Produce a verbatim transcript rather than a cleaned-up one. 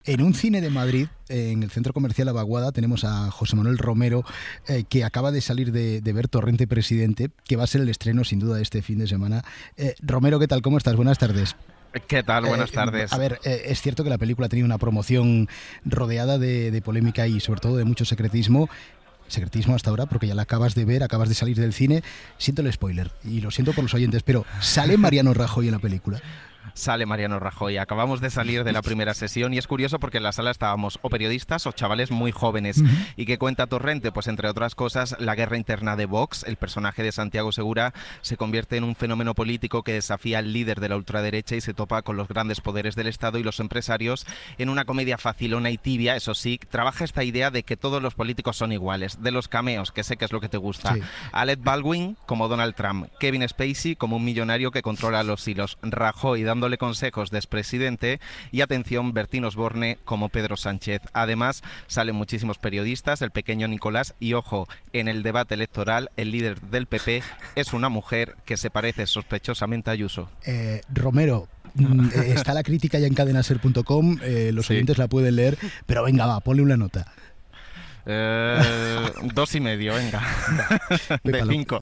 En un cine de Madrid, en el Centro Comercial La Vaguada, tenemos a José Manuel Romero, eh, que acaba de salir de, de ver Torrente Presidente, que va a ser el estreno sin duda de este fin de semana. Eh, Romero, ¿qué tal? ¿Cómo estás? Buenas tardes. ¿Qué tal? Buenas Eh, tardes. a ver, eh, es cierto que la película ha tenido una promoción rodeada de, de polémica y sobre todo de mucho secretismo. Secretismo hasta ahora, porque ya la acabas de ver, acabas de salir del cine. Siento el spoiler y lo siento por los oyentes, pero ¿sale Mariano Rajoy en la película? Sale Mariano Rajoy. Acabamos de salir de la primera sesión y es curioso porque en la sala estábamos o periodistas o chavales muy jóvenes. Uh-huh. ¿Y qué cuenta Torrente? Pues entre otras cosas, la guerra interna de Vox. El personaje de Santiago Segura se convierte en un fenómeno político que desafía al líder de la ultraderecha y se topa con los grandes poderes del Estado y los empresarios en una comedia facilona y tibia. Eso sí, trabaja esta idea de que todos los políticos son iguales, de los cameos, que sé que es lo que te gusta. Sí. Alec Baldwin como Donald Trump, Kevin Spacey como un millonario que controla los hilos, Rajoy dándole consejos de expresidente y, atención, Bertín Osborne como Pedro Sánchez. Además, salen muchísimos periodistas, el pequeño Nicolás, y ojo, en el debate electoral, el líder del P P es una mujer que se parece sospechosamente a Ayuso. Eh, Romero, está la crítica ya en cadenaser punto com, eh, los Sí. oyentes la pueden leer, pero venga, va, ponle una nota. Eh, dos y medio, venga. Voy De pa'lo. cinco.